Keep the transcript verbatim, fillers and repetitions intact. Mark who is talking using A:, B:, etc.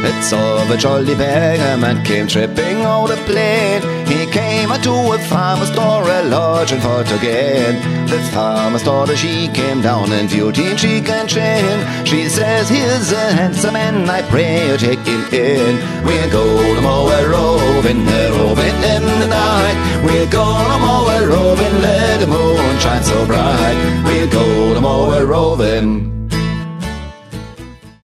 A: It's of a jolly beggarman came tripping out a plane. He came to a farmer's door, a lodging for to gain. The farmer's daughter, she came down in beauty and cheek and chin. She says, here's a handsome man, I pray you take him in. We'll go to mow a roving, a roving in the night. We'll go to mow a roving, let the moon shine so bright. We'll go to mow a roving.